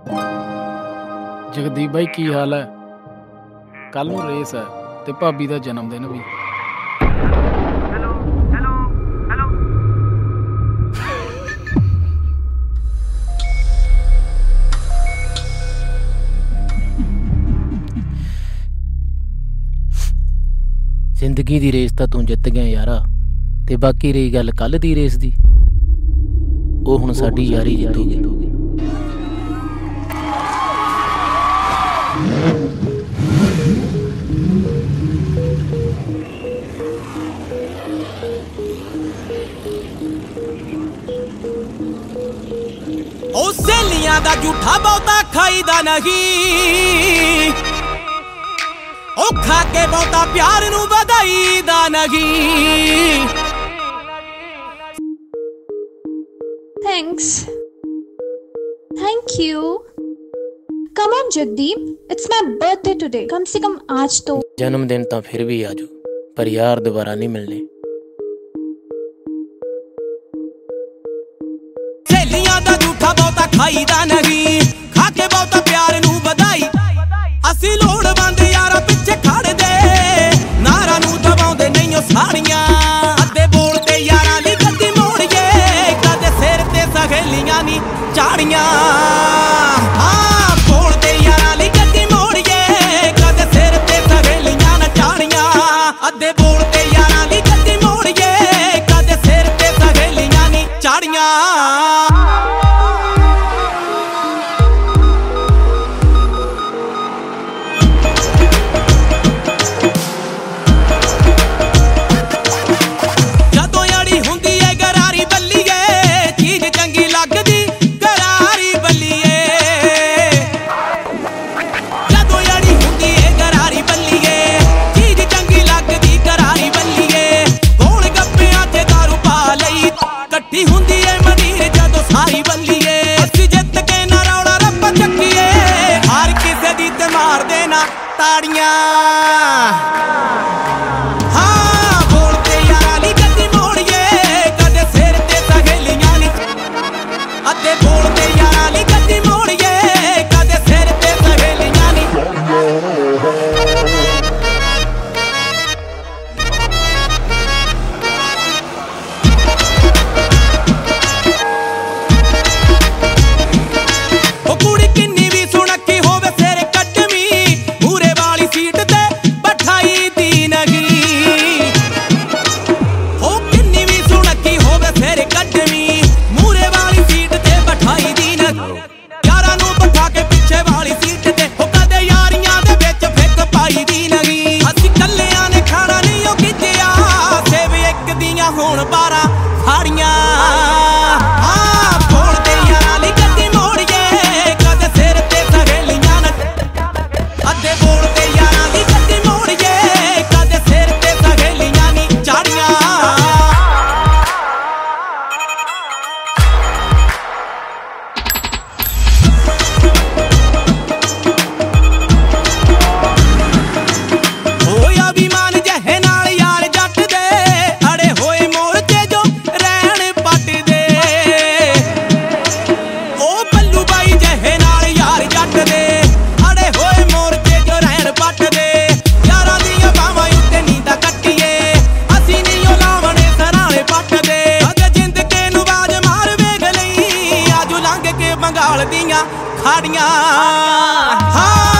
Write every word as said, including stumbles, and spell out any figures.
ਜਗਦੀਪ ਬਾਈ ਕੀ ਹਾਲ ਹੈ? ਕੱਲ ਨੂੰ ਰੇਸ ਹੈ ਤੇ ਭਾਬੀ ਦਾ ਜਨਮ ਦਿਨ ਵੀ। ਹੈਲੋ ਹੈਲੋ ਹੈਲੋ ਜ਼ਿੰਦਗੀ ਦੀ ਰੇਸ ਤਾਂ ਤੂੰ ਜਿੱਤ ਗਿਆ ਯਾਰਾ, ਤੇ ਬਾਕੀ ਰਹੀ ਗੱਲ ਕੱਲ ਦੀ ਰੇਸ ਦੀ, ਉਹ ਹੁਣ ਸਾਡੀ ਯਾਰੀ ਜਿੱਤੂਗੀ। ਉਹ ਸਹੇਲੀਆਂ ਦਾ ਝੂਠਾ ਬਹੁਤਾ ਖਾਈਦਾ ਨਹੀਂ, ਉਹ ਖਾ ਕੇ ਬਹੁਤਾ ਪਿਆਰ ਨੂੰ ਵਧਾਈਦਾ ਨਹੀਂ। Thanks. Thank you. Come on Jagdeep, it's my birthday today. कम से कम आज तो। जन्म दिन तो फिर भी आजो, पर यार दोबारा नहीं मिलने। ਸਹੇਲੀਆਂ ਦਾ ਝੂਠਾ ਬਹੁਤਾ ਖਾਈਦਾ ਨਹੀਂ, ਖਾ ਕੇ ਬਹੁਤਾ ਪਿਆਰ ਨੂੰ ਵਧਾਈ। ਅਸੀਂ ਲੋੜਵੰਦ ਯਾਰਾਂ ਪਿੱਛੇ ਖੜਦੇ, ਨਾਰਾਂ ਨੂੰ ਦਬਾਉਂਦੇ ਨਹੀਂ ਉਹ ਸਾੜੀਆਂ। ਅੱਧੇ ਬੋਲਦੇ ਯਾਰਾਂ ਲਈ ਗੱਡੀ ਮੋੜੀਏ, ਕਦੇ ਸਿਰ ਤੇ ਸਹੇਲੀਆਂ ਨੀ ਚਾੜੀਆਂ। ਹਾਂ ਬੋਲਦੇ ਯਾਰਾਂ ਲਈ ਗੱਡੀ ਮੋੜੀਏ, ਕਦੇ ਸਿਰ ਤੇ ਸਹੇਲੀਆਂ ਨਾ ਚਾੜੀਆਂ। ਅੱਧੇ ਬੋਲਦੇ ਯਾਰਾਂ ਲਈ ਗੱਡੀ ਮੋੜੀਏ, ਕਦੇ ਸਿਰ ਤੇ ਸਹੇਲੀਆਂ ਨੀ ਚਾੜੀਆਂ। ਹਾਂ ਬੋਲਦੇ ਯਾਰਾਂ ਲਈ ਗੱਡੀ ਮੋੜੀਏ, ਕਦੇ ਸਿਰ ਤੇ ਸਹੇਲੀਆਂ ਨੀ। ਅੱਧੇ ਬੋਲਦੇ ਯਾਰਾਂ ਲਈ ਗੱਡੀ ਮੋੜੀਏ, ਕਦੇ ਸਿਰ ਤੇ ਸਹੇਲੀਆਂ ਨੀ। ਉਹ ਕੁੜੀ ਕਿੰਨੀ ਵੀ ਸੁਣੱਖੀ ਹੋਵੇ ਸਿਰ ਕੱਟਵੀਂ, ਮੂਰੇ ਵਾਲੀ ਸੀਟ ਤੇ ਬਿਠਾਈ ਦੀ ਨਹੀਂ। ਉਹ ਕਿੰਨੀ ਵੀ ਸੁਣੱਖੀ ਹੋਵੇ ਸਿਰ ਕੱਟਵੀਂ, ਮੂਰੇ ਵਾਲੀ ਸੀਟ ਤੇ ਬਿਠਾਈ ਦੀ ਨਹੀਂ। ਯਾਰਾਂ ਨੂੰ ਬਿਠਾ ਕੇ ਪਿੱਛੇ ਵਾਲੀ ਸੀਟ ਤੇ, ਉਹ ਕਦੇ ਯਾਰੀਆਂ ਦੇ ਵਿੱਚ ਫਿੱਕ ਪਾਈ ਦੀ ਨਹੀਂ। ਅਸੀਂ ਕੱਲਿਆਂ ਨੇ ਖਾਣਾ ਨਹੀਂ ਉਹ ਖਿੱਚਿਆ, ਸੇਬ ਇੱਕ ਦੀਆਂ ਹੁਣ ਬਾਰਾਂ ਫਾੜੀਆਂ। ਹਾਂ ਬੋਲਦੇ ਯਾਰਾਂ ਲਈ ਗੱਡੀ ਮੋੜੀਏ, ਕਦੇ ਸਿਰ ਤੇ ਸਹੇਲੀਆਂ ਨਾ। ਅੱਧੇ ਬੋਲਦੇ ਯਾਰਾਂ ਲਈ ਗੱਡੀ ਮੋੜੀਏ, ਕਦੇ ਸਿਰ ਤੇ ਸਹੇਲੀਆਂ ਨੀ ਚਾੜੀਆਂ। ਹੋਇਆ ਅਭਿਮਾਨ ਜਿਹੇ ਨਾਲ ਯਾਰ ਜੱਟ ਦੇ, ਅੜੇ ਹੋਏ ਮੋਰਚੇ ਜੋ ਰਹਿਣ ਪੱਟ ਦੇ। ਉਹ ਬੱਲੂ ਬਾਈ ਜਿਹੇ ਨਾਲ ਯਾਰ ਜੱਟ ਦੇ, ਅੜੇ ਹੋਏ ਮੋਰਚੇ ਜੋ ਰਹਿਣ ਪੱਟ ਦੇ। ਯਾਰਾਂ ਦੀਆਂ ਬਾਵਾਂ ਉੱਤੇ ਨੀਂਦਾਂ ਕੱਟੀਏ, ਅਸੀਂ ਨੀ ਉਹ ਲਾਵਣੇ ਸਰਾਣੇ ਪੱਟਦੇ। ਅਗੇ ਜਿੰਦ ਕੇ ਨੂੰ ਬਾਜ ਮਾਰ ਵੇਖ ਲਈ, ਆਜੂ ਲੰਘ ਕੇ ਬੰਗਾਲ ਦੀਆਂ ਖਾੜੀਆਂ। ਹਾਂ